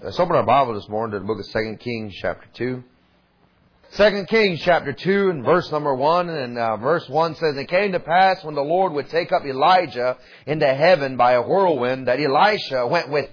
Let's open our Bible this morning to the book of 2 Kings chapter 2. 2 Kings chapter 2 and verse number 1. And verse 1 says, "It came to pass when the Lord would take up Elijah into heaven by a whirlwind, that Elijah went with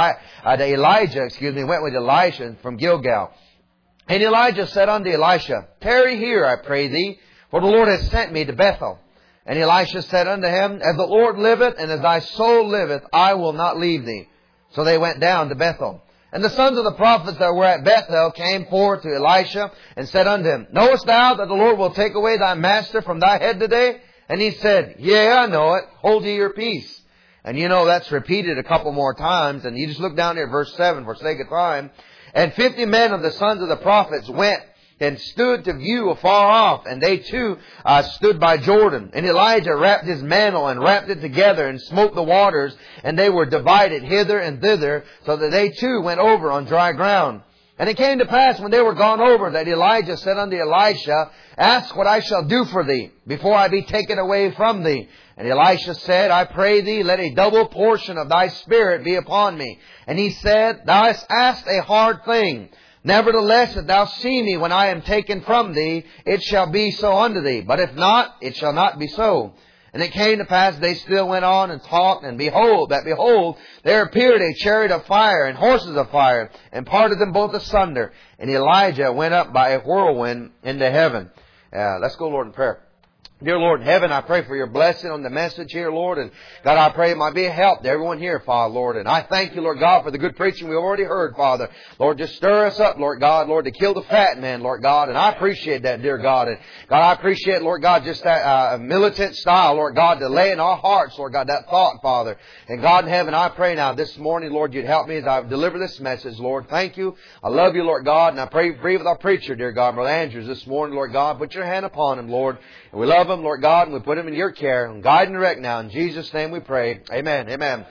Elisha from Gilgal. And Elijah said unto Elisha, Tarry here, I pray thee, for the Lord has sent me to Bethel. And Elisha said unto him, As the Lord liveth, and as thy soul liveth, I will not leave thee. So they went down to Bethel. And the sons of the prophets that were at Bethel came forth to Elisha, and said unto him, Knowest thou that the Lord will take away thy master from thy head today? And he said, Yea, I know it. Hold ye your peace. And you know that's repeated a couple more times. And you just look down here at verse 7 for sake of time. And 50 men of the sons of the prophets went and stood to view afar off, and they too stood by Jordan. And Elijah wrapped his mantle and wrapped it together and smote the waters, and they were divided hither and thither, so that they too went over on dry ground. And it came to pass when they were gone over that Elijah said unto Elisha, Ask what I shall do for thee, before I be taken away from thee. And Elisha said, I pray thee, let a double portion of thy spirit be upon me. And he said, Thou hast asked a hard thing. Nevertheless, if thou see me when I am taken from thee, it shall be so unto thee. But if not, it shall not be so. And it came to pass, they still went on and talked, and behold, there appeared a chariot of fire and horses of fire, and parted them both asunder. And Elijah went up by a whirlwind into heaven. Let's go, Lord, in prayer. Dear Lord in heaven, I pray for your blessing on the message here, Lord. And God, I pray it might be a help to everyone here, Father, Lord. And I thank you, Lord God, for the good preaching we've already heard, Father. Lord, just stir us up, Lord God, Lord, to kill the fat man, Lord God. And I appreciate that, dear God. And God, I appreciate, Lord God, just that militant style, Lord God, to lay in our hearts, Lord God, that thought, Father. And God in heaven, I pray now this morning, Lord, you'd help me as I deliver this message, Lord. Thank you. I love you, Lord God. And I pray with our preacher, dear God, Brother Andrews, this morning, Lord God. Put your hand upon him, Lord. And we love him, Lord God, and we put him in your care. And guide and direct now. In Jesus' name we pray. Amen. Amen.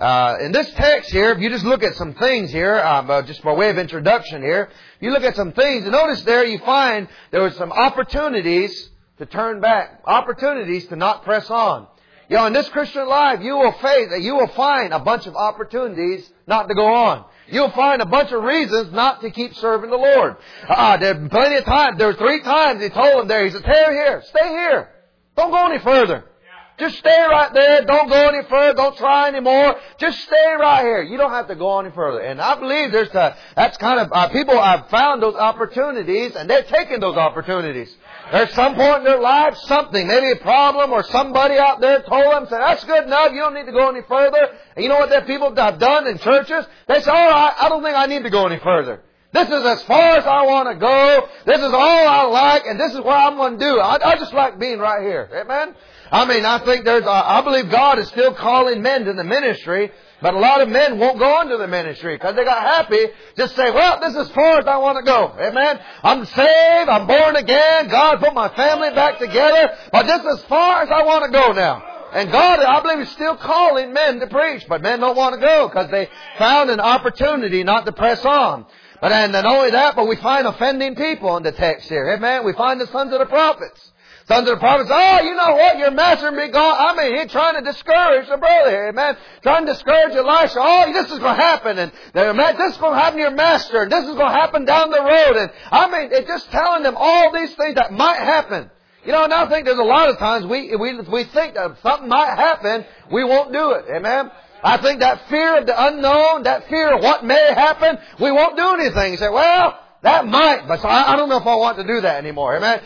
In this text here, if you just look at some things here, just by way of introduction here, you look at some things, and notice there you find there were some opportunities to turn back. Opportunities to not press on. You know, in this Christian life, you will find a bunch of opportunities not to go on. You'll find a bunch of reasons not to keep serving the Lord. There's plenty of times. There were 3 times He told them there. He said, Stay here. Stay here. Don't go any further. Just stay right there. Don't go any further. Don't try anymore. Just stay right here. You don't have to go any further. And I believe that's kind of, people have found those opportunities, and they're taking those opportunities. There's some point in their life, something, maybe a problem, or somebody out there told them, said, that's good enough, you don't need to go any further. And you know what that people have done in churches? They say, all right, I don't think I need to go any further. This is as far as I want to go. This is all I like, and this is what I'm going to do. I just like being right here. Amen? I mean, I think I believe God is still calling men to the ministry, but a lot of men won't go into the ministry because they got happy. Just say, well, this is as far as I want to go. Amen? I'm saved. I'm born again. God put my family back together. But this is as far as I want to go now. And God, I believe, is still calling men to preach. But men don't want to go because they found an opportunity not to press on. But and not only that, but we find offending people in the text here. Amen? We find the sons of the prophets. Sons of the prophets, oh, you know what? Your master be gone. I mean, he's trying to discourage the brother here, amen. Trying to discourage Elisha. Oh, this is going to happen. And this is going to happen to your master. And this is going to happen down the road. And I mean, it's just telling them all these things that might happen. You know, and I think there's a lot of times we think that something might happen, we won't do it. Amen. I think that fear of the unknown, that fear of what may happen, we won't do anything. You say, well, that might, but I don't know if I want to do that anymore. Amen.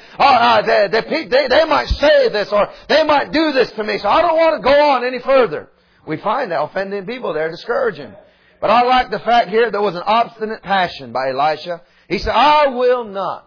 They might say this, or they might do this to me, so I don't want to go on any further. We find that offending people there, discouraging. But I like the fact here there was an obstinate passion by Elisha. He said, I will not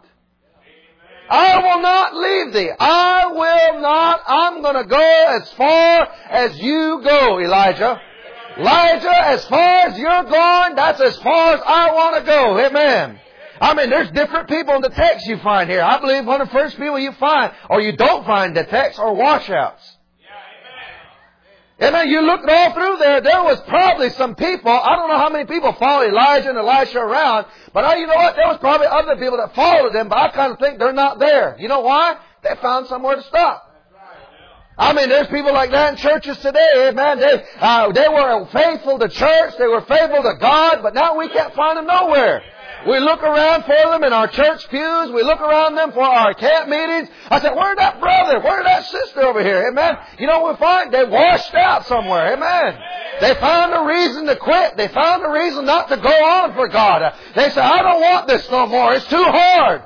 leave thee. I will not. I'm going to go as far as you go, Elijah. Elijah, as far as you're going, that's as far as I want to go. Amen. I mean, there's different people in the text you find here. I believe one of the first people you find, or you don't find the text, are washouts. Yeah, amen. You look all through there was probably some people, I don't know how many people followed Elijah and Elisha around, but you know what? There was probably other people that followed them, but I kind of think they're not there. You know why? They found somewhere to stop. I mean, there's people like that in churches today, amen. They were faithful to church, they were faithful to God, but now we can't find them nowhere. We look around for them in our church pews. We look around them for our camp meetings. I said, where's that brother? Where's that sister over here? Amen. You know what we find? They washed out somewhere. Amen. They found a reason to quit. They found a reason not to go on for God. They said, I don't want this no more. It's too hard.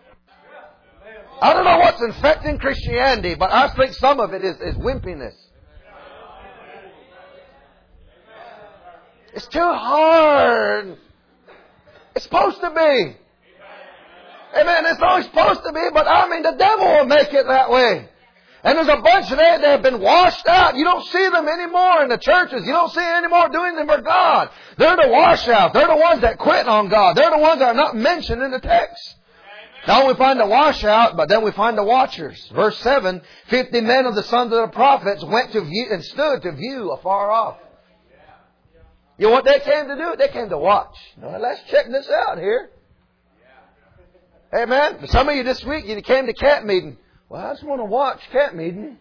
I don't know what's infecting Christianity, but I think some of it is wimpiness. It's too hard. It's supposed to be. Amen. It's always supposed to be, but I mean, the devil will make it that way. And there's a bunch of that have been washed out. You don't see them anymore in the churches. You don't see them anymore doing them for God. They're the washouts. They're the ones that quit on God. They're the ones that are not mentioned in the text. Now we find the washout, but then we find the watchers. Verse 7, 50 men of the sons of the prophets went to view and stood to view afar off. You know what they came to do? They came to watch. Now let's check this out here. Amen. Some of you this week, you came to camp meeting. Well, I just want to watch camp meeting.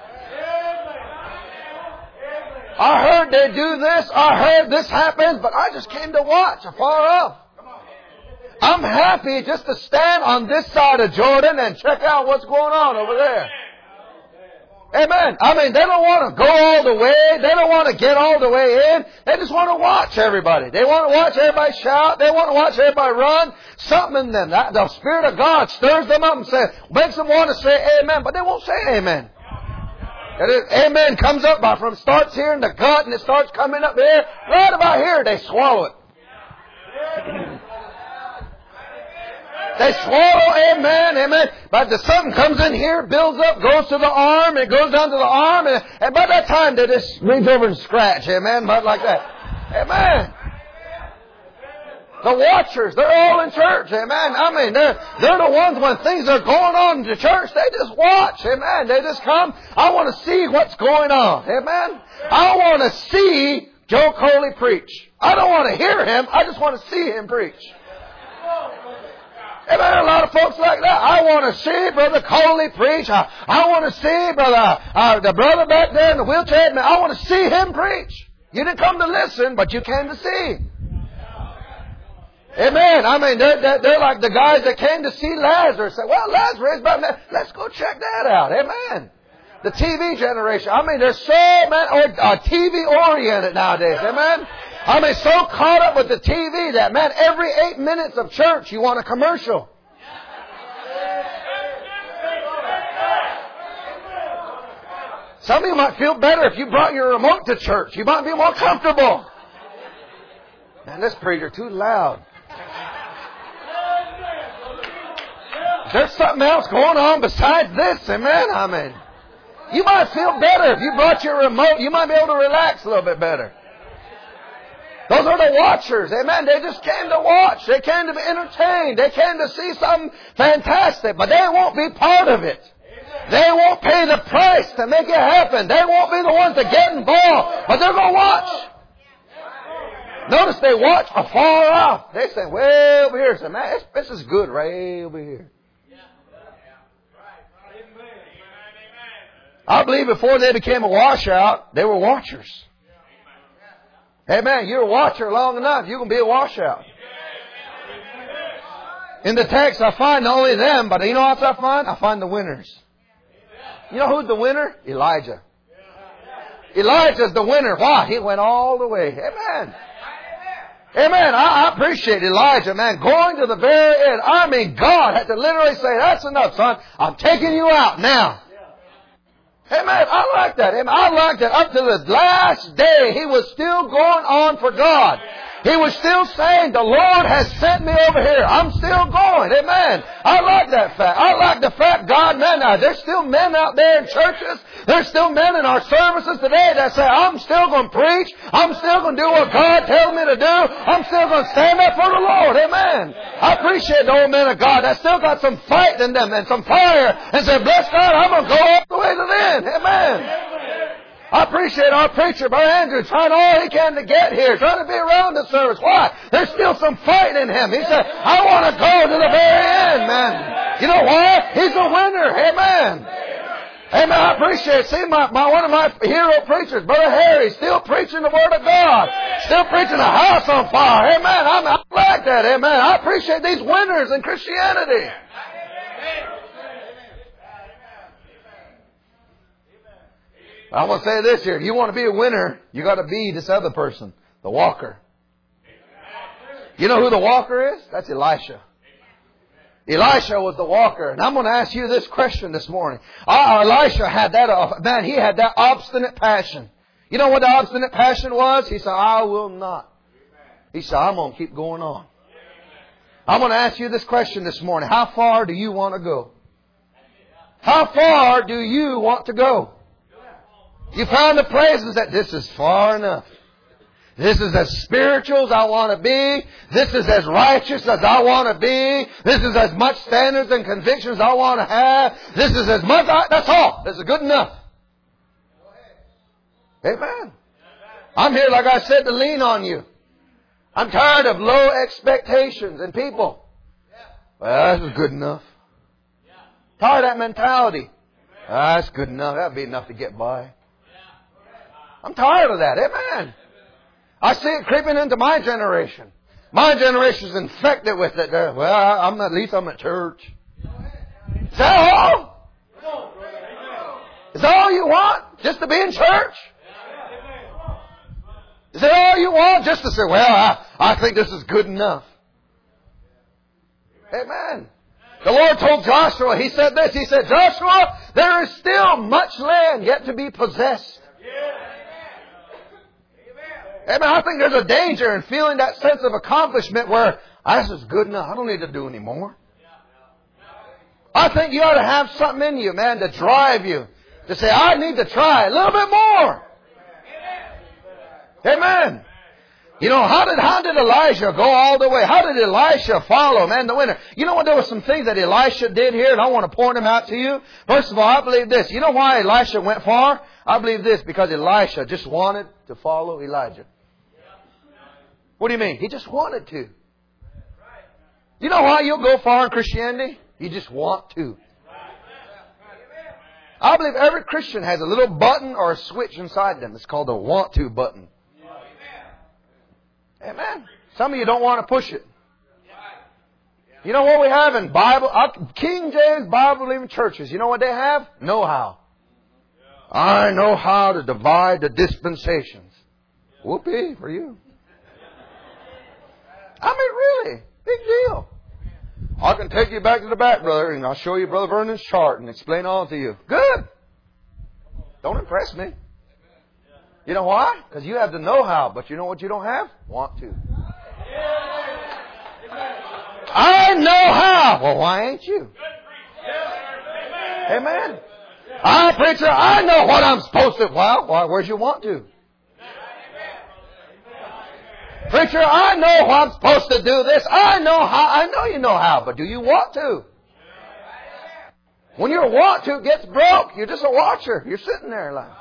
I heard they do this. I heard this happens, but I just came to watch afar off. I'm happy just to stand on this side of Jordan and check out what's going on over there. Amen. I mean, they don't want to go all the way. They don't want to get all the way in. They just want to watch everybody. They want to watch everybody shout. They want to watch everybody run. Something in them. The Spirit of God stirs them up and makes them want to say amen, but they won't say amen. Amen comes up from starts here in the gut and it starts coming up here. Right about here, they swallow it. They swallow, amen. But something comes in here, builds up, goes to the arm, it goes down to the arm, and by that time they just reach over and scratch, amen, but like that. Amen. The watchers, they're all in church, amen. I mean, they're the ones when things are going on in the church, they just watch, amen. They just come, I want to see what's going on, amen. I want to see Joe Coley preach. I don't want to hear him, I just want to see him preach. Amen. A lot of folks like that. I want to see Brother Coley preach. I want to see the brother back there in the wheelchair. I want to see him preach. You didn't come to listen, but you came to see. Amen. I mean, they're like the guys that came to see Lazarus. Say, well, Lazarus, but let's go check that out. Amen. The TV generation. I mean, they're so TV oriented nowadays. Amen. I mean, so caught up with the TV that, man, every 8 minutes of church, you want a commercial. Some of you might feel better if you brought your remote to church. You might be more comfortable. Man, this preacher too loud. There's something else going on besides this, amen? I mean, you might feel better if you brought your remote. You might be able to relax a little bit better. Those are the watchers. Amen. They just came to watch. They came to be entertained. They came to see something fantastic. But they won't be part of it. They won't pay the price to make it happen. They won't be the ones to get involved. But they're going to watch. Notice they watch afar off. They say, way over here. Say, man, this is good right over here. I believe before they became a washout, they were watchers. Amen. You're a watcher long enough, you can be a washout. In the text, I find not only them, but you know what else I find? I find the winners. You know who's the winner? Elijah. Elijah's the winner. Why? He went all the way. Amen. Amen. I appreciate Elijah, man, going to the very end. I mean, God had to literally say, that's enough, son. I'm taking you out now. Amen. I like that. Amen. I like that. Up to the last day, he was still going on for God. He was still saying, the Lord has sent me over here. I'm still going. Amen. I like that fact. I like the fact, God, man, there's still men out there in churches. There's still men in our services today that say, I'm still going to preach. I'm still going to do what God tells me to do. I'm still going to stand up for the Lord. Amen. I appreciate the old men of God that still got some fight in them and some fire and say, bless God, I'm going to go all the way to the end. Amen. I appreciate our preacher, Brother Andrew, trying all he can to get here, trying to be around the service. Why? There's still some fight in him. He said, I want to go to the very end, man. You know why? He's a winner. Amen. Amen. I appreciate it. See, one of my hero preachers, Brother Harry, still preaching the Word of God. Still preaching a house on fire. Amen. I like that. Amen. I appreciate these winners in Christianity. I want to say this here. If you want to be a winner, you got to be this other person, the walker. You know who the walker is? That's Elisha. Elisha was the walker. And I'm going to ask you this question this morning. Elisha had that, he had that obstinate passion. You know what the obstinate passion was? He said, I will not. He said, I'm going to keep going on. I'm going to ask you this question this morning. How far do you want to go? How far do you want to go? You found the places that this is far enough. This is as spiritual as I want to be. This is as righteous as I want to be. This is as much standards and convictions I want to have. This is as much, that's all. This is good enough. Amen. I'm here, like I said, to lean on you. I'm tired of low expectations in people. Well, this is good enough. Tired of that mentality. That's good enough. That'll be enough to get by. I'm tired of that. Amen. I see it creeping into my generation. My generation is infected with it. Well, at least I'm at church. Is that all? Is that all you want? Just to be in church? Is that all you want? Just to say, well, I think this is good enough. Amen. The Lord told Joshua, He said this, He said, Joshua, there is still much land yet to be possessed. Amen. I think there's a danger in feeling that sense of accomplishment where this is good enough. I don't need to do any more. I think you ought to have something in you, man, to drive you. To say, I need to try a little bit more. Amen. You know, how did Elijah go all the way? How did Elisha follow, man, the winner? You know what? There were some things that Elisha did here, and I want to point them out to you. First of all, I believe this. You know why Elisha went far? I believe this, because Elisha just wanted to follow Elijah. What do you mean? He just wanted to. You know why you'll go far in Christianity? You just want to. I believe every Christian has a little button or a switch inside them. It's called the want to button. Amen. Some of you don't want to push it. You know what we have in Bible? King James Bible-believing churches. You know what they have? Know-how. I know how to divide the dispensations. Whoopee for you. I mean, really, big deal. I can take you back to the back, brother, and I'll show you Brother Vernon's chart and explain all to you. Good. Don't impress me. You know why? Because you have the know-how, but you know what you don't have? Want to. I know how. Well, why ain't you? Amen. Preacher, I know what I'm supposed to. Well, where's your want to? Preacher, I know I'm supposed to do this. I know how. I know you know how, but do you want to? When your want to gets broke, you're just a watcher. You're sitting there like.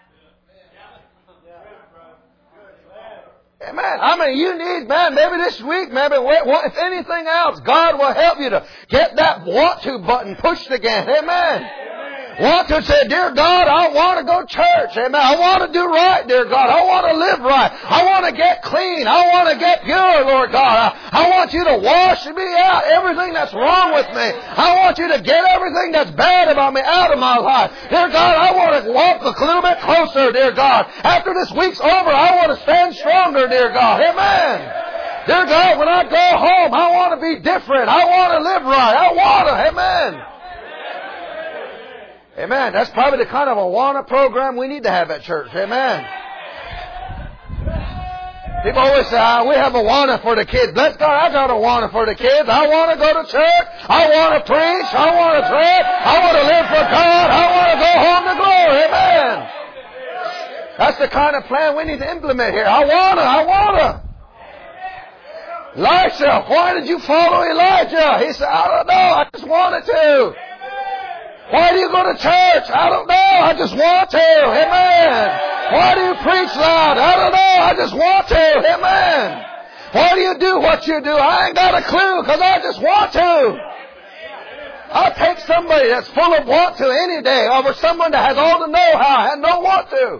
Amen. I mean, you need, man, maybe this week, maybe if anything else, God will help you to get that want to button pushed again. Amen. Want to say, dear God, I want to go to church. Amen. I want to do right, dear God. I want to live right. I want to get clean. I want to get pure, Lord God. I want you to wash me out, everything that's wrong with me. I want you to get everything that's bad about me out of my life. Dear God, I want to walk a little bit closer, dear God. After this week's over, I want to stand stronger, dear God. Amen. Dear God, when I go home, I want to be different. I want to live right. I want to. Amen. Amen. That's probably the kind of Awana program we need to have at church. Amen. People always say, we have Awana for the kids. Bless God, I got Awana for the kids. I want to go to church. I want to preach. I want to pray. I want to live for God. I want to go home to glory. Amen. That's the kind of plan we need to implement here. I want to. Elisha, why did you follow Elijah? He said, I don't know. I just wanted to. Why do you go to church? I don't know. I just want to. Amen. Why do you preach loud? I don't know. I just want to. Amen. Why do you do what you do? I ain't got a clue because I just want to. I'll take somebody that's full of want to any day over someone that has all the know-how and no want to.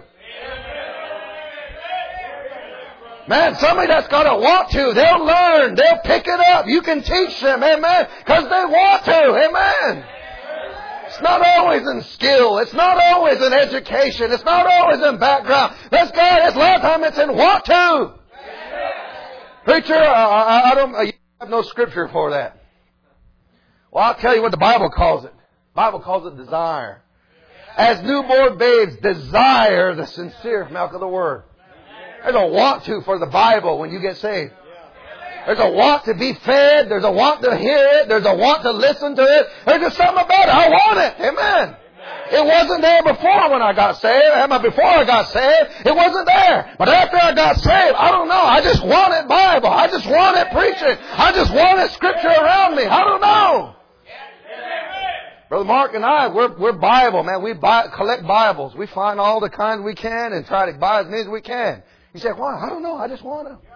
Man, somebody that's got a want to, they'll learn, they'll pick it up. You can teach them, amen, because they want to, amen. It's not always in skill. It's not always in education. It's not always in background. That's God. It's a lot of time it's in want to. Preacher, you have no scripture for that. Well, I'll tell you what the Bible calls it. The Bible calls it desire. As newborn babes desire the sincere milk of the Word. There's a want to for the Bible when you get saved. There's a want to be fed. There's a want to hear it. There's a want to listen to it. There's just something about it. I want it. Amen. It wasn't there before when I got saved. Before I got saved, it wasn't there. But after I got saved, I don't know. I just wanted Bible. I just wanted preaching. I just wanted Scripture around me. I don't know. Brother Mark and I, we're Bible, man. We collect Bibles. We find all the kinds we can and try to buy as many as we can. You say, why? I don't know. I just want them.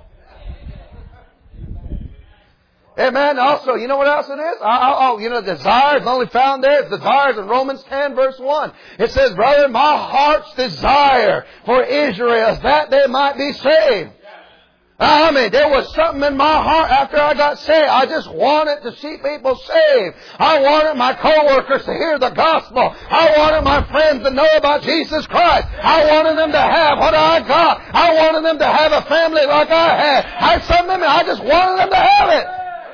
Amen. Also, you know what else it is? Desire is only found there. It's desires in Romans 10 verse 1. It says, brother, my heart's desire for Israel is that they might be saved. There was something in my heart after I got saved. I just wanted to see people saved. I wanted my coworkers to hear the gospel. I wanted my friends to know about Jesus Christ. I wanted them to have what I got. I wanted them to have a family like I had. I just wanted them to have it.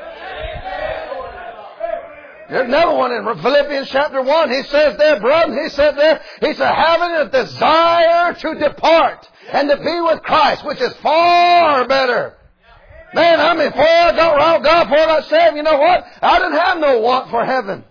There's another one in Philippians chapter 1. He says there, brother, he said having a desire to depart and to be with Christ, which is far better. Man, before I got around God, before I got saved, you know what? I didn't have no want for heaven.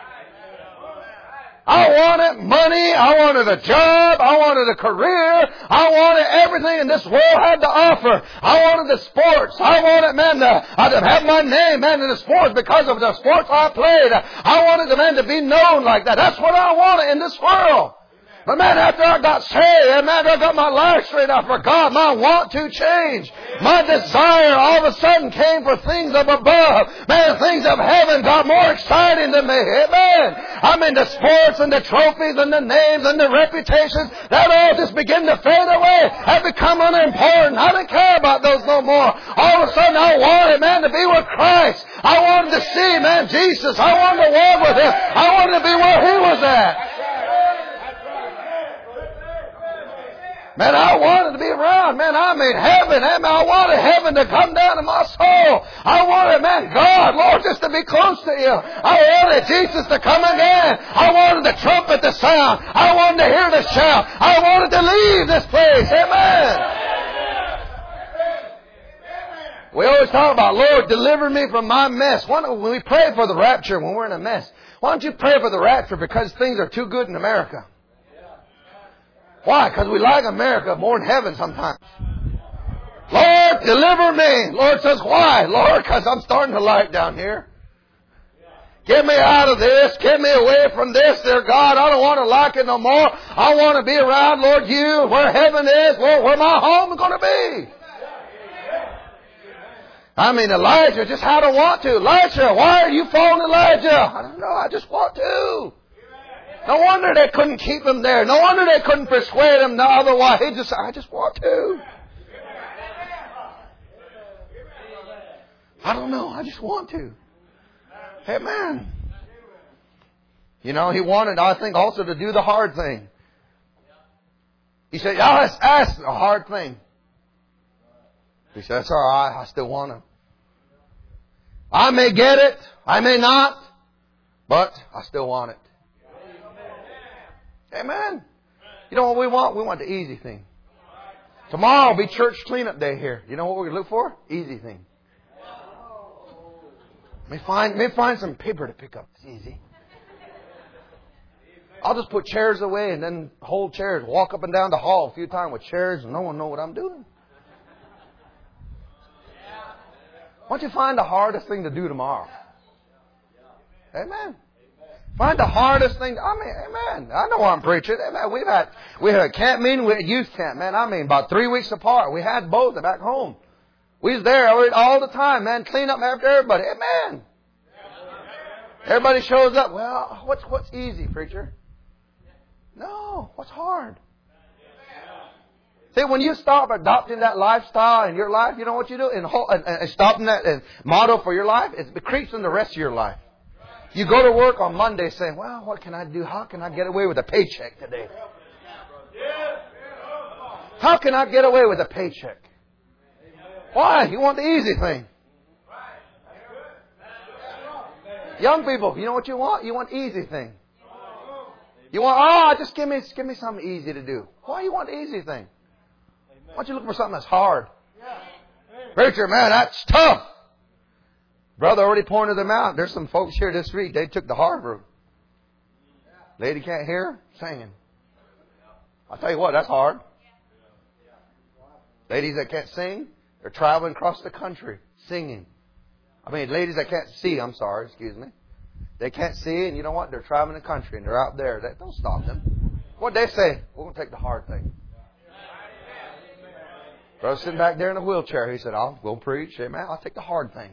I wanted money. I wanted a job. I wanted a career. I wanted everything in this world had to offer. I wanted the sports. I wanted, to have my name, in the sports because of the sports I played. I wanted the to be known like that. That's what I wanted in this world. But man, after I got saved, I got my life straight out for God. My want to change. My desire all of a sudden came for things of above. Man, things of heaven got more exciting to me. Amen. The sports and the trophies and the names and the reputations, that all just began to fade away. Had become unimportant. I didn't care about those no more. All of a sudden I wanted, to be with Christ. I wanted to see, Jesus. I wanted to walk with Him. I wanted to be where He was at. Man, I wanted to be around. Heaven. I wanted heaven to come down to my soul. I wanted, God, Lord, just to be close to You. I wanted Jesus to come again. I wanted the trumpet to sound. I wanted to hear the shout. I wanted to leave this place. Amen. We always talk about, Lord, deliver me from my mess. When we pray for the rapture when we're in a mess, why don't you pray for the rapture because things are too good in America? Why? Because we like America more than heaven sometimes. Lord, deliver me. Lord says, why? Lord, because I'm starting to like down here. Get me out of this. Get me away from this, dear God. I don't want to like it no more. I want to be around, Lord, You, where heaven is, Lord, where my home is going to be. Elijah just had a want to. Elijah, why are you following Elijah? I don't know. I just want to. No wonder they couldn't keep him there. No wonder they couldn't persuade him otherwise. I just want to. I don't know. I just want to. Amen. He wanted, I think, also to do the hard thing. He said, ask the hard thing. He said, that's all right. I still want him. I may get it. I may not. But I still want it. Amen. You know what we want? We want the easy thing. Tomorrow will be church cleanup day here. You know what we're going to look for? Easy thing. May find some paper to pick up. It's easy. I'll just put chairs away and then hold chairs. Walk up and down the hall a few times with chairs and no one know what I'm doing. Why don't you find the hardest thing to do tomorrow? Amen. Find the hardest thing. Amen. I know I'm preaching. Amen. We had a camp meeting, we had youth camp, about 3 weeks apart. We had both back home. We was there all the time, clean up after everybody. Amen. Everybody shows up. Well, what's easy, preacher? No, what's hard? See, when you stop adopting that lifestyle in your life, you know what you do? And stopping that and motto for your life, it creeps in the rest of your life. You go to work on Monday saying, well, what can I do? How can I get away with a paycheck today? How can I get away with a paycheck? Why? You want the easy thing. Young people, you know what you want? You want easy thing. You want, just give me something easy to do. Why you want the easy thing? Why don't you look for something that's hard? Preacher, man, that's tough. Brother already pointed them out. There's some folks here this week. They took the hard route. Lady can't hear? Singing. I'll tell you what, that's hard. Ladies that can't sing, they're traveling across the country singing. I mean, ladies that can't see, I'm sorry, excuse me. They can't see, and you know what? They're traveling the country, and they're out there. Don't stop them. What they say? We're going to take the hard thing. Brother sitting back there in a wheelchair, he said, I'll go preach. Amen. I'll take the hard thing.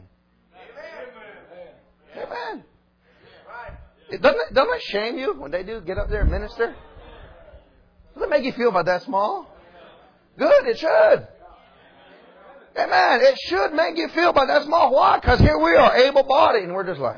Amen. Doesn't it shame you when they do get up there and minister? Does it make you feel about that small? Good, it should. Amen. It should make you feel about that small. Why? Because here we are, able-bodied, and we're just like,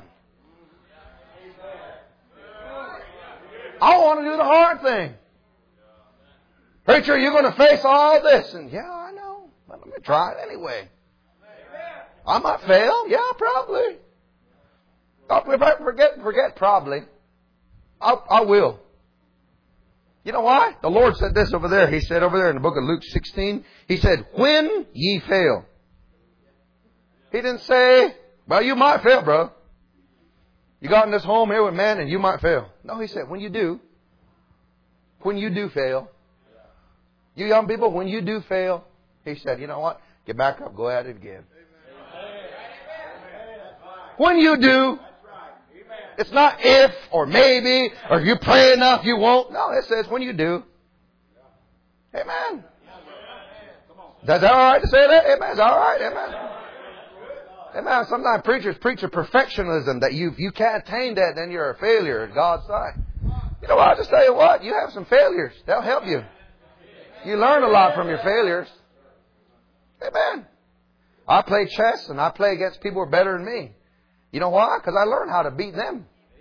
I want to do the hard thing. Preacher, you're going to face all this. And yeah, I know. But let me try it anyway. I might fail. Yeah, probably. If I forget probably. I will. You know why? The Lord said this over there. He said over there in the book of Luke 16, He said, when ye fail. He didn't say, well, you might fail, bro. You got in this home here with men and you might fail. No, He said, when you do fail. You young people, when you do fail, He said, you know what? Get back up, go at it again. When you do, it's not if or maybe or if you pray enough you won't. No, it says when you do. Amen. Is that all right to say that? Amen. Is that all right? Amen. Amen. Sometimes preachers preach a perfectionism that you can't attain that, then you're a failure in God's sight. You know what? I'll just tell you what. You have some failures. They'll help you. You learn a lot from your failures. Amen. I play chess and I play against people who are better than me. You know why? Because I learned how to beat them.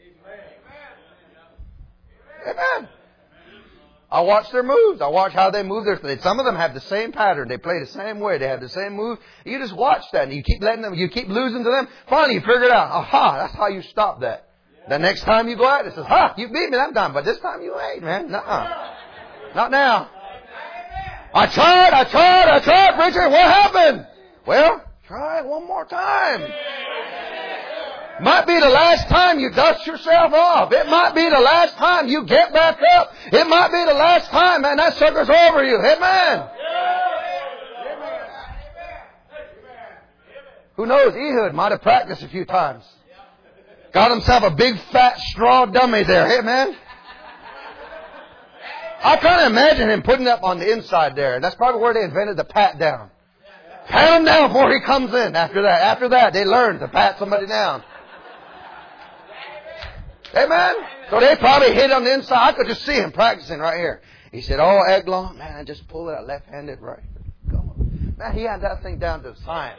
Amen. I watch their moves. I watch how they move their. Some of them have the same pattern. They play the same way. They have the same move. You just watch that and you keep letting them. You keep losing to them. Finally, you figure it out. Aha! That's how you stop that. The next time you go out, it says, "Ha! You beat me that time, but this time you ain't, man. Nuh-uh. Not now." I tried, preacher. What happened? Well, try it one more time. Might be the last time you dust yourself off. It might be the last time you get back up. It might be the last time, man, that sucker's over you. Amen. Who knows? Ehud might have practiced a few times. Got himself a big fat straw dummy there. Amen. I kind of imagine him putting up on the inside there. And that's probably where they invented the pat down. Pat him down before he comes in. After that, they learned to pat somebody down. Amen. So they probably hit on the inside. I could just see him practicing right here. He said, "Oh, Eglon, man, just pull it out left-handed right." Come on. Man, he had that thing down to science.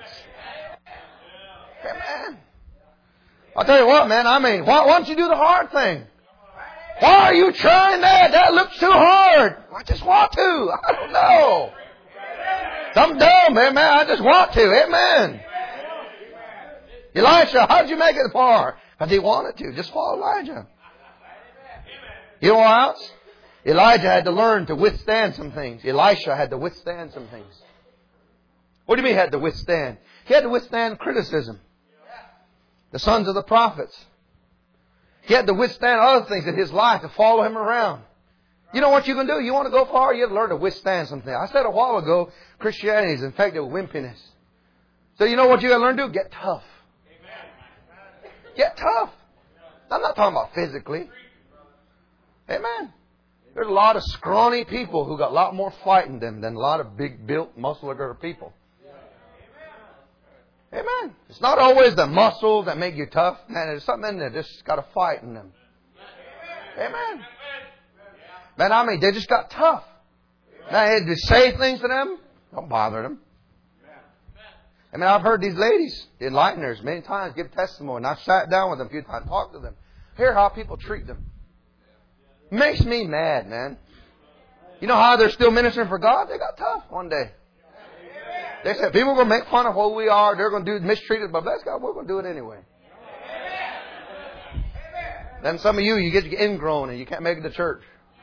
Amen. I'll tell you what, man. I mean, why don't you do the hard thing? Why are you trying that? That looks too hard. I just want to. I don't know. I'm dumb, man. I just want to. Amen. Elisha, how did you make it far? Because he wanted to. Just follow Elijah. You know what else? Elijah had to learn to withstand some things. Elisha had to withstand some things. What do you mean he had to withstand? He had to withstand criticism. The sons of the prophets. He had to withstand other things in his life to follow him around. You know what you can do? You want to go far? You have to learn to withstand something. I said a while ago, Christianity is infected with wimpiness. So you know what you got to learn to do? Get tough. Get tough. I'm not talking about physically. Amen. There's a lot of scrawny people who got a lot more fight in them than a lot of big built, muscular people. Amen. It's not always the muscles that make you tough. Man, there's something in there just got a fight in them. Amen. Man, I mean, they just got tough. Man, to say things to them, don't bother them. I mean, I've heard these ladies, the enlighteners, many times give testimony. And I've sat down with them a few times, talked to them. Hear how people treat them. Makes me mad, man. You know how they're still ministering for God? They got tough one day. They said, people are going to make fun of who we are. They're going to do mistreated, but bless God, we're going to do it anyway. Then some of you get ingrown and you can't make it to church.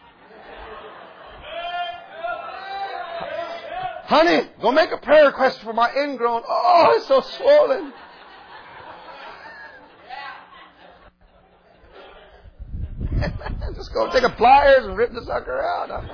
Honey, go make a prayer request for my ingrown. Oh, it's so swollen. Just go take a pliers and rip the sucker out.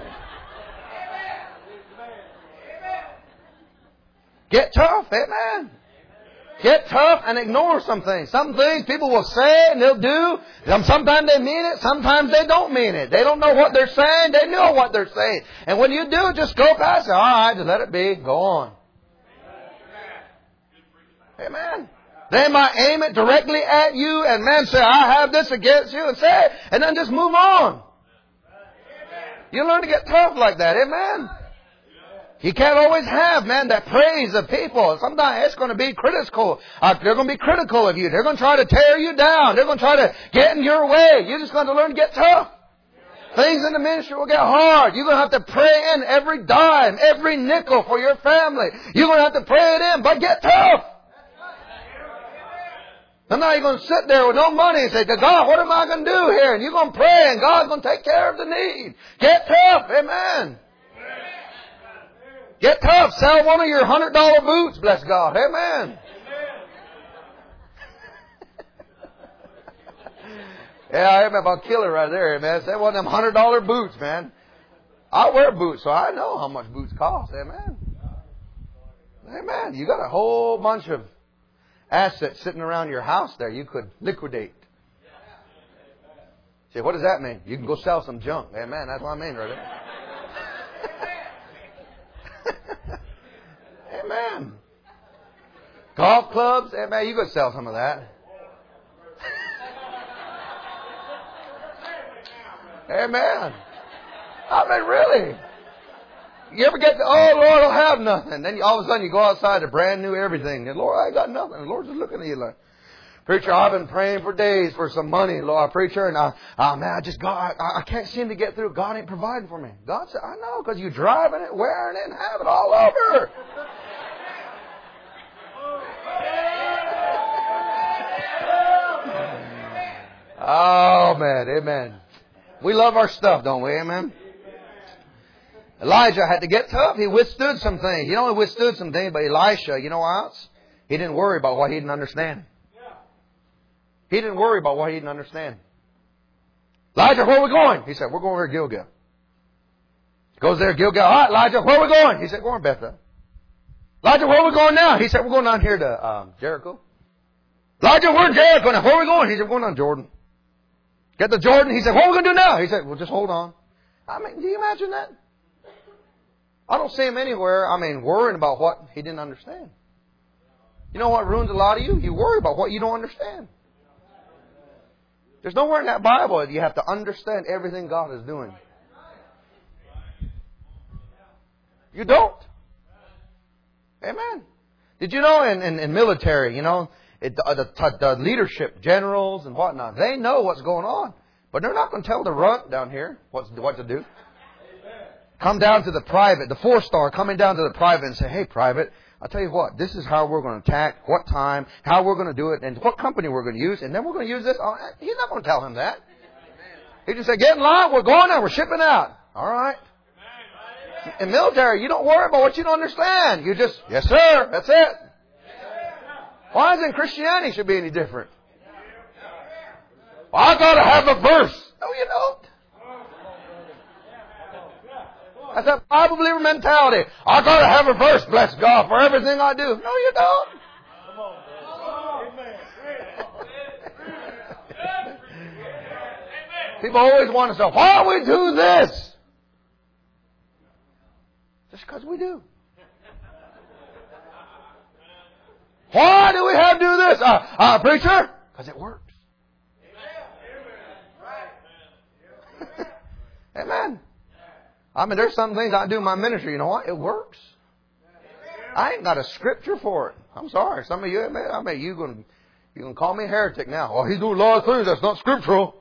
Get tough, amen. Get tough and ignore some things. Some things people will say and they'll do. Sometimes they mean it. Sometimes they don't mean it. They don't know what they're saying. They know what they're saying. And when you do, just go past it. All right, just let it be. Go on. Amen. They might aim it directly at you and man say, I have this against you and say it. And then just move on. You learn to get tough like that. Amen. You can't always have, man, that praise of people. Sometimes it's going to be critical. They're going to be critical of you. They're going to try to tear you down. They're going to try to get in your way. You're just going to learn to get tough. Things in the ministry will get hard. You're going to have to pray in every dime, every nickel for your family. You're going to have to pray it in, but get tough. And now you're going to sit there with no money and say, God, what am I going to do here? And you're going to pray and God's going to take care of the need. Get tough. Amen. Get tough. Sell one of your $100 boots. Bless God. Amen. Yeah, I am about to kill it right there, man. Sell one of them $100 boots, man. I wear boots, so I know how much boots cost. Amen. Amen. You got a whole bunch of assets sitting around your house there you could liquidate. Say, what does that mean? You can go sell some junk. Amen. That's what I mean right there. Amen. Golf clubs, amen. You could sell some of that. Amen. I mean, really. You ever get to, oh, Lord, I don't have nothing. Then all of a sudden you go outside to brand new everything. And Lord, I ain't got nothing. The Lord's just looking at you like, preacher, I've been praying for days for some money, Lord, preacher. And I can't seem to get through. God ain't providing for me. God said, I know, because you're driving it, wearing it, and have it all over. Oh, man. Amen. We love our stuff, don't we? Amen. Elijah had to get tough. He withstood some things. He only withstood some things, but Elisha, you know what else? He didn't worry about what he didn't understand. He didn't worry about what he didn't understand. Elijah, where are we going? He said, we're going over to Gilgal. He goes there, Gilgal. All right, Elijah, where are we going? He said, we're going to Bethel. Elijah, where are we going now? He said, we're going down here to Jericho. Elijah, we're in Jericho now. Where are we going? He said, we're going down Jordan. Get to Jordan. He said, what are we going to do now? He said, well, just hold on. I mean, do you imagine that? I don't see him anywhere, worrying about what he didn't understand. You know what ruins a lot of you? You worry about what you don't understand. There's nowhere in that Bible that you have to understand everything God is doing. You don't. Amen. Did you know in military, the leadership, generals and whatnot, they know what's going on. But they're not going to tell the runt down here what to do. Come down to the private, the 4-star coming down to the private and say, hey, private, I'll tell you what, this is how we're going to attack, what time, how we're going to do it, and what company we're going to use, and then we're going to use this. He's not going to tell him that. He just say, get in line, we're going now, we're shipping out. All right. In military, you don't worry about what you don't understand. You just, yes, sir, that's it. Why is it in Christianity should be any different? Well, I got to have a verse. No, you don't. That's a Bible believer mentality. I got to have a verse, bless God, for everything I do. No, you don't. People always want to say, why we do this? Just because we do. Why do we have to do this? Preacher? Because it works. Amen. I mean, there's some things I do in my ministry. You know what? It works. I ain't got a scripture for it. I'm sorry. Some of you, I mean, you can call me a heretic now. Oh, he's doing a lot of things that's not scriptural.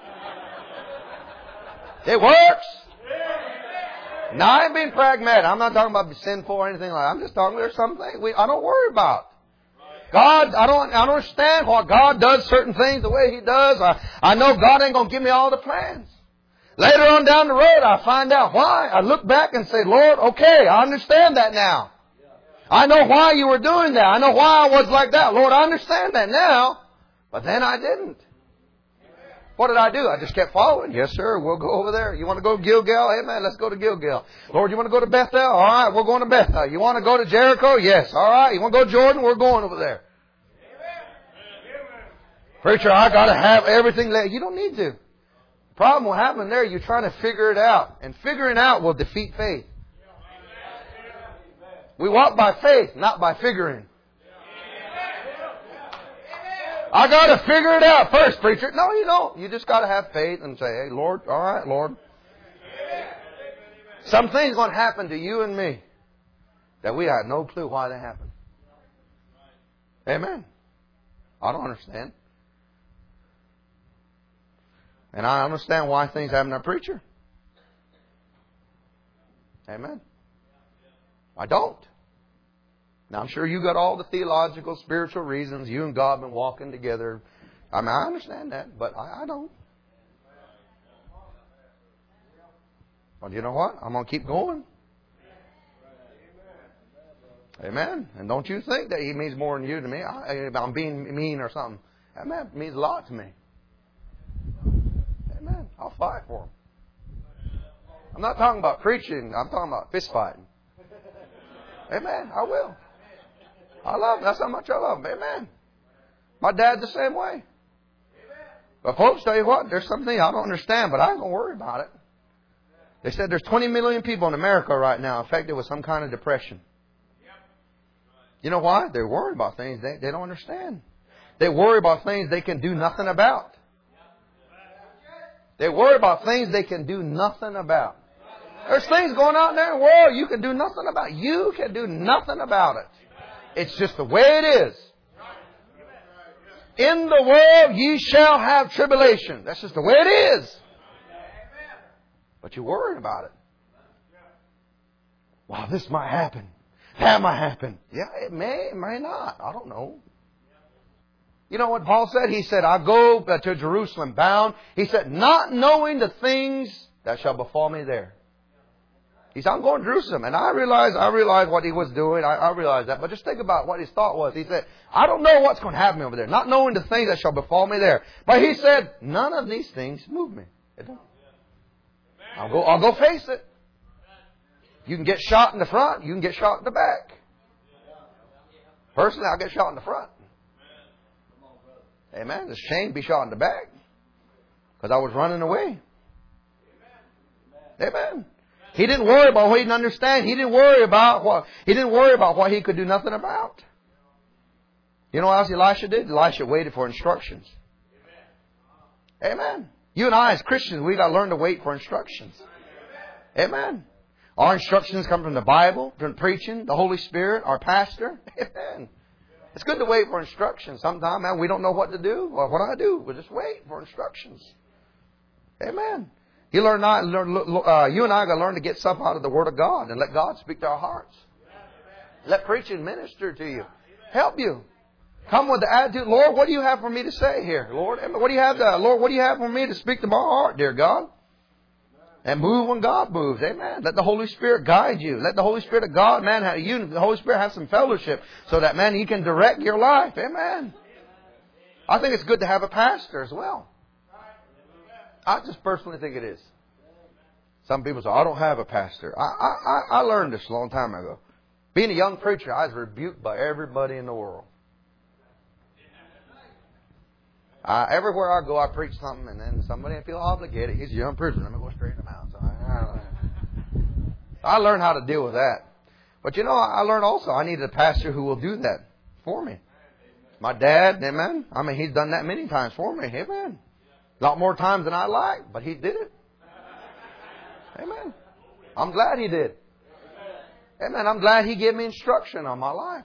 It works. Now, I ain't being pragmatic. I'm not talking about sinful or anything like that. I'm just talking there's some things I don't worry about. God, I don't understand why God does certain things the way He does. I know God ain't going to give me all the plans. Later on down the road, I find out why. I look back and say, Lord, okay, I understand that now. I know why you were doing that. I know why I was like that. Lord, I understand that now. But then I didn't. What did I do? I just kept following. Yes, sir. We'll go over there. You want to go to Gilgal? Amen. Let's go to Gilgal. Lord, you want to go to Bethel? All right. We're going to Bethel. You want to go to Jericho? Yes. All right. You want to go to Jordan? We're going over there. Preacher, I got to have everything there. You don't need to. The problem will happen there. You're trying to figure it out. And figuring out will defeat faith. We walk by faith, not by figuring. I got to figure it out first, preacher. No, you don't. You just got to have faith and say, hey, Lord, all right, Lord. Some things going to happen to you and me that we have no clue why they happen. Amen. I don't understand. And I understand why things happen to a preacher. Amen. I don't. Now, I'm sure you got all the theological, spiritual reasons. You and God have been walking together. I mean, I understand that, but I don't. Well, you know what? I'm going to keep going. Amen. And don't you think that He means more than you to me. I'm being mean or something. Amen. It means a lot to me. Amen. I'll fight for Him. I'm not talking about preaching. I'm talking about fist fighting. Amen. I will. I love Him. That's how much I love Him. Amen. My dad's the same way. But folks, tell you what, there's something I don't understand, but I ain't going to worry about it. They said there's 20 million people in America right now affected with some kind of depression. You know why? They're worried about things they don't understand. They worry about things they can do nothing about. They worry about things they can do nothing about. There's things going on there in the world you can do nothing about. You can do nothing about it. It's just the way it is. In the world ye shall have tribulation. That's just the way it is. But you're worried about it. Wow, this might happen. That might happen. Yeah, it may not. I don't know. You know what Paul said? He said, I go to Jerusalem bound. He said, not knowing the things that shall befall me there. He said, I'm going to Jerusalem. And I realized what he was doing. I realized that. But just think about what his thought was. He said, I don't know what's going to happen over there. Not knowing the things that shall befall me there. But he said, none of these things move me. I'll go face it. You can get shot in the front. You can get shot in the back. Personally, I'll get shot in the front. Amen. It's a shame to be shot in the back. Because I was running away. Amen. He didn't worry about what he didn't understand. He didn't worry about what he could do nothing about. You know what else Elisha did? Elisha waited for instructions. Amen. You and I as Christians, we got to learn to wait for instructions. Amen. Our instructions come from the Bible, from preaching, the Holy Spirit, our pastor. Amen. It's good to wait for instructions. Sometimes, man, we don't know what to do. Well, what do I do? We'll just wait for instructions. Amen. You and I got to learn to get stuff out of the Word of God and let God speak to our hearts. Let preaching minister to you. Help you. Come with the attitude, Lord, what do you have for me to say here? Lord, what do you have for me to speak to my heart, dear God? And move when God moves. Amen. Let the Holy Spirit guide you. Let the Holy Spirit of God, man, the Holy Spirit have some fellowship so that, man, He can direct your life. Amen. I think it's good to have a pastor as well. I just personally think it is. Some people say, I don't have a pastor. I learned this a long time ago. Being a young preacher, I was rebuked by everybody in the world. Everywhere I go, I preach something, and then somebody I feel obligated. He's a young preacher. Let me go straighten him out. So I learned how to deal with that. But you know, I learned also I needed a pastor who will do that. for me. My dad, amen. I mean, He's done that many times for me. Amen. A lot more times than I like, but He did it. Amen. I'm glad He did. Amen. I'm glad He gave me instruction on my life.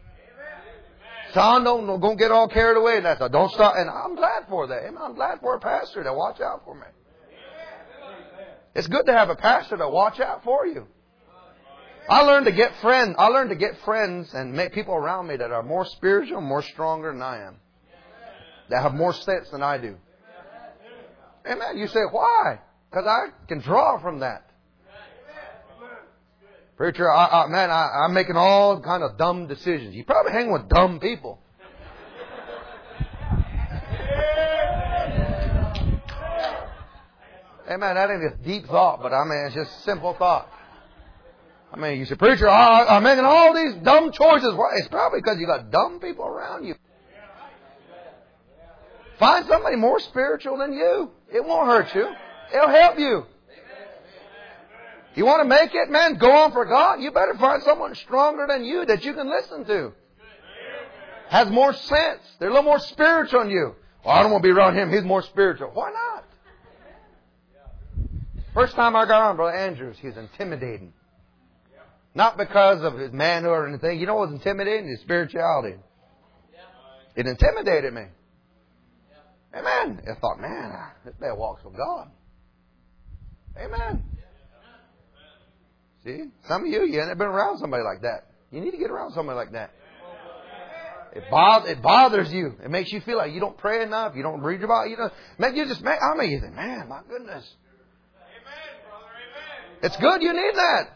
Son, don't get all carried away. And that's don't stop. And I'm glad for that. Amen. I'm glad for a pastor to watch out for me. It's good to have a pastor to watch out for you. I learned to get friends and make people around me that are more spiritual, more stronger than I am. That have more sense than I do. Amen. You say, why? Because I can draw from that. Preacher, I'm making all kind of dumb decisions. You probably hang with dumb people. Amen. That ain't a deep thought, but I mean, it's just simple thought. I mean, you say, preacher, I'm making all these dumb choices. Why? It's probably because you got dumb people around you. Find somebody more spiritual than you. It won't hurt you. It'll help you. You want to make it, man, go on for God? You better find someone stronger than you that you can listen to. Has more sense. They're a little more spiritual than you. Well, I don't want to be around him. He's more spiritual. Why not? First time I got on Brother Andrews, he was intimidating. Not because of his manhood or anything. You know what was intimidating? His spirituality. It intimidated me. Amen. I thought, man, this man walks with God. Amen. See? Some of you haven't been around somebody like that. You need to get around somebody like that. It bothers you. It makes you feel like you don't pray enough. You don't read about it. You think, man, my goodness. It's good you need that.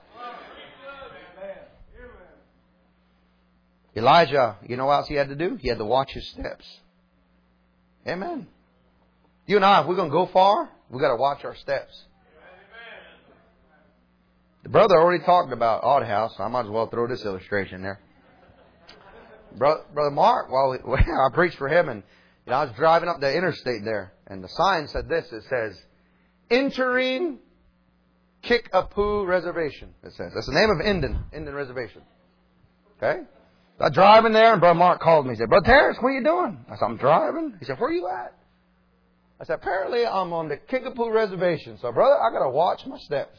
Elijah, you know what else he had to do? He had to watch his steps. Amen. You and I, if we're going to go far, we've got to watch our steps. The brother already talked about Odd House. I might as well throw this illustration there. Brother Mark, I preached for him, and I was driving up the interstate there, and the sign said this. It says, entering Kickapoo Reservation. It says that's the name of Indian Reservation. Okay. I was driving there, and Brother Mark called me. He said, Brother Terrence, what are you doing? I said, I'm driving. He said, where are you at? I said, apparently I'm on the Kickapoo Reservation. So, brother, I got to watch my steps.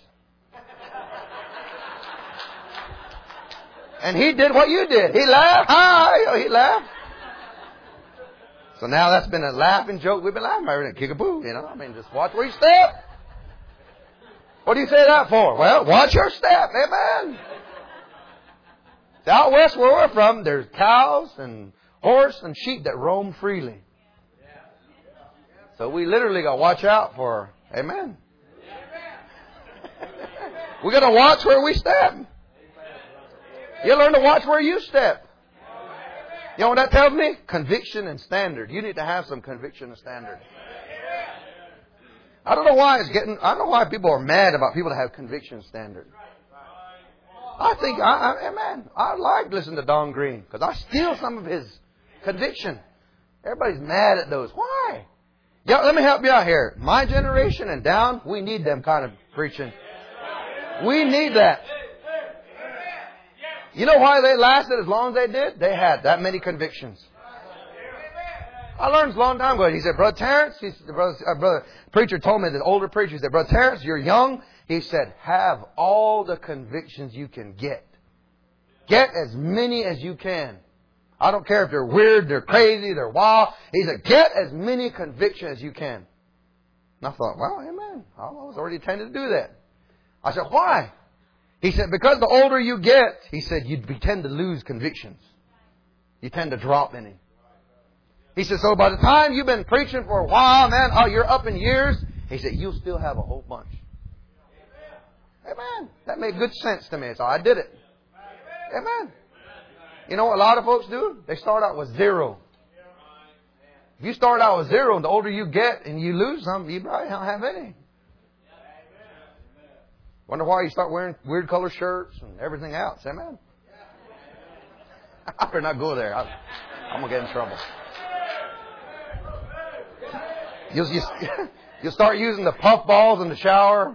And he did what you did. He laughed. Hi. He laughed. So now that's been a laughing joke. We've been laughing about it at Kickapoo. Just watch where you step. What do you say that for? Well, watch your step. Amen. Out west where we're from, there's cows and horse and sheep that roam freely. So we literally got to watch out for, amen. We got to watch where we step. You learn to watch where you step. You know what that tells me? Conviction and standard. You need to have some conviction and standard. I don't know why people are mad about people that have conviction and standard. I think, amen. I like listening to Don Green because I steal some of his conviction. Everybody's mad at those. Why? Yeah, let me help you out here. My generation and down, we need them kind of preaching. We need that. You know why they lasted as long as they did? They had that many convictions. I learned a long time ago. He said, Brother Terrence, brother preacher told me, the older preacher, he said, Brother Terrence, you're young. He said, have all the convictions you can get. Get as many as you can. I don't care if they're weird, they're crazy, they're wild. He said, get as many convictions as you can. And I thought, well, amen. I was already intending to do that. I said, why? He said, because the older you get, he said, you tend to lose convictions. You tend to drop any. He said, so by the time you've been preaching for a while, man, you're up in years, he said, you'll still have a whole bunch. Amen. That made good sense to me, so I did it. Amen. You know what a lot of folks do? They start out with zero. If you start out with zero, and the older you get and you lose some, you probably don't have any. Wonder why you start wearing weird color shirts and everything else. Amen. I better not go there. I'm going to get in trouble. You'll start using the puff balls in the shower.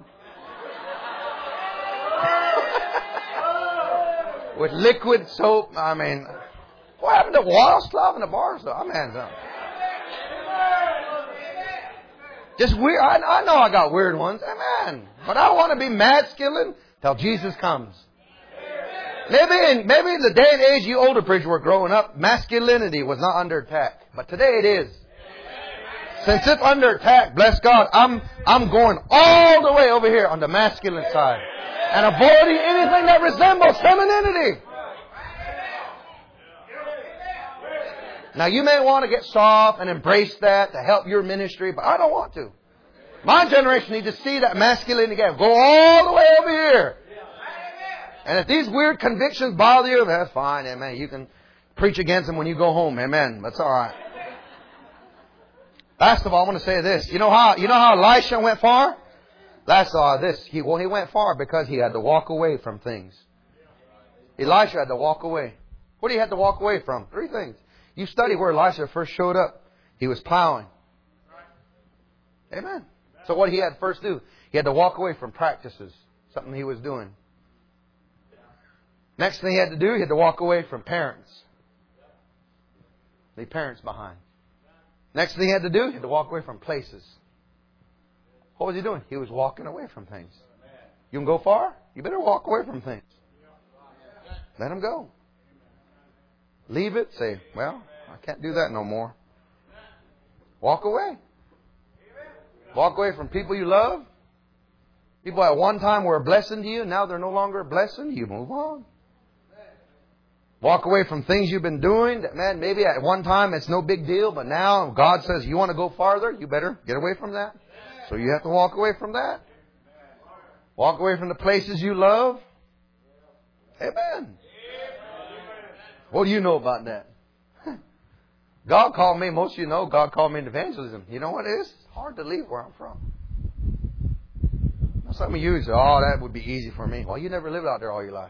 With liquid soap. What happened to Wallace Club and the bar stuff? I'm hands up. Just weird. I know I got weird ones. Amen. But I want to be masculine till Jesus comes. Maybe in the day and age you older preachers were growing up, masculinity was not under attack. But today it is. Since it's under attack, bless God, I'm going all the way over here on the masculine side. And avoiding anything that resembles femininity. Now you may want to get soft and embrace that to help your ministry, but I don't want to. My generation needs to see that masculinity again. Go all the way over here. And if these weird convictions bother you, that's fine, amen. You can preach against them when you go home, amen. That's all right. Last of all, I want to say this. You know how Elisha went far? That's this. He went far because he had to walk away from things. Elisha had to walk away. What did he have to walk away from? 3 things. You study where Elisha first showed up. He was plowing. Amen. So what he had to first do? He had to walk away from practices. Something he was doing. Next thing he had to do, he had to walk away from parents. Leave parents behind. Next thing he had to do, he had to walk away from places. What was he doing? He was walking away from things. You can go far? You better walk away from things. Let them go. Leave it. Say, well, I can't do that no more. Walk away. Walk away from people you love. People at one time were a blessing to you. Now they're no longer a blessing. You move on. Walk away from things you've been doing that, man, maybe at one time it's no big deal, but now God says you want to go farther, you better get away from that. So you have to walk away from that. Walk away from the places you love. Amen. What do you know about that? God called me, most of you know, God called me into evangelism. You know what it is? It's hard to leave where I'm from. Now, some of you say, oh, that would be easy for me. Well, you never lived out there all your life.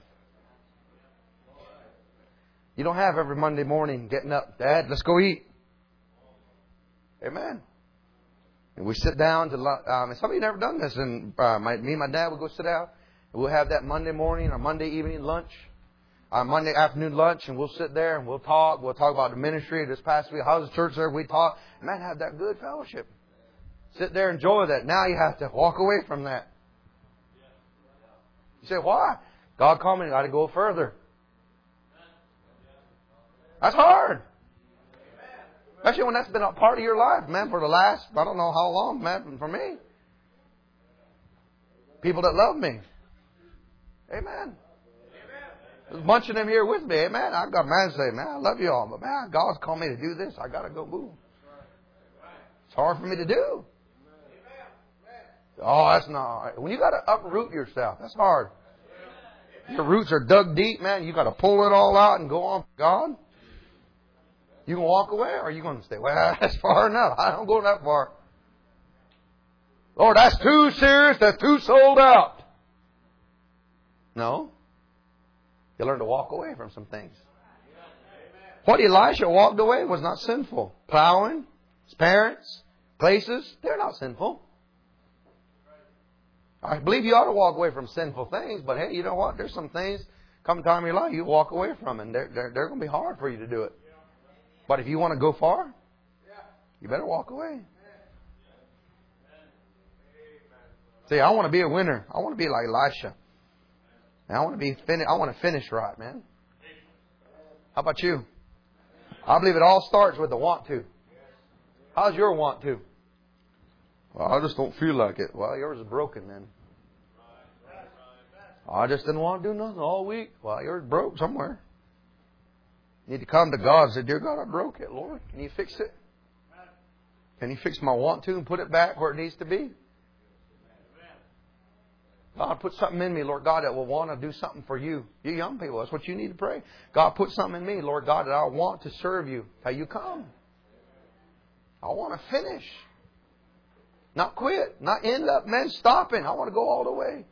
You don't have every Monday morning getting up, Dad, let's go eat. Amen. And we sit down to lunch. Some of you never done this. And me and my dad would go sit down. And we'll have that Monday morning or Monday evening lunch. Monday afternoon lunch. And we'll sit there and we'll talk. We'll talk about the ministry this past week. How's the church there? We talk. Man, have that good fellowship. Sit there, enjoy that. Now you have to walk away from that. You say, why? God called me. I got to go further. That's hard. Especially when that's been a part of your life, man, for the last, I don't know how long, man, for me. People that love me. Amen. There's a bunch of them here with me. Amen. I've got man say, man, I love you all, but man, God's called me to do this. I got to go move. It's hard for me to do. Oh, that's not. When you got to uproot yourself, that's hard. Your roots are dug deep, man. You got to pull it all out and go on for God. You can walk away, or are you going to stay? Well, that's far enough. I don't go that far. Lord, that's too serious. That's too sold out. No. You learn to walk away from some things. What Elisha walked away was not sinful. Plowing, his parents, places, they're not sinful. I believe you ought to walk away from sinful things, but hey, you know what? There's some things come time in your life you walk away from, and they're going to be hard for you to do it. But if you want to go far, you better walk away. See, I want to be a winner. I want to be like Elisha. And I want to finish right, man. How about you? I believe it all starts with the want to. How's your want to? Well, I just don't feel like it. Well, yours is broken then. I just didn't want to do nothing all week. Well, yours broke somewhere. You need to come to God and say, dear God, I broke it, Lord. Can you fix it? Can you fix my want to and put it back where it needs to be? God, put something in me, Lord God, that will want to do something for you. You young people, that's what you need to pray. God, put something in me, Lord God, that I want to serve you. How you come? I want to finish. Not quit. Not end up, man, stopping. I want to go all the way.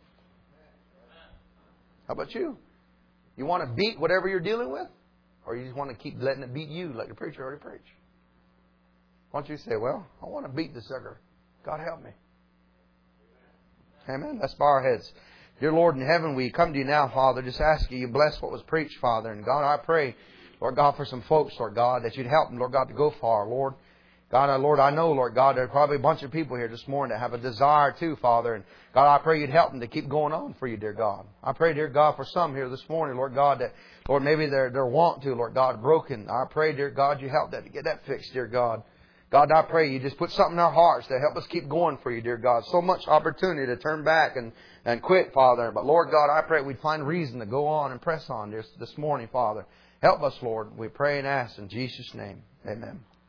How about you? You want to beat whatever you're dealing with? Or you just want to keep letting it beat you like the preacher already preached? Why don't you say, well, I want to beat the sucker. God help me. Amen. Let's bow our heads. Dear Lord in heaven, we come to you now, Father, just asking you bless what was preached, Father. And God, I pray Lord God, for some folks, Lord God, that you'd help them, Lord God, to go far, Lord. God, Lord, I know, Lord God, there are probably a bunch of people here this morning that have a desire too, Father. And God, I pray you'd help them to keep going on for you, dear God. I pray, dear God, for some here this morning, Lord God, that, Lord, maybe they're want to, Lord God, broken. I pray, dear God, you help that to get that fixed, dear God. God, I pray you just put something in our hearts to help us keep going for you, dear God. So much opportunity to turn back and quit, Father. But Lord God, I pray we'd find reason to go on and press on this morning, Father. Help us, Lord. We pray and ask in Jesus' name. Amen.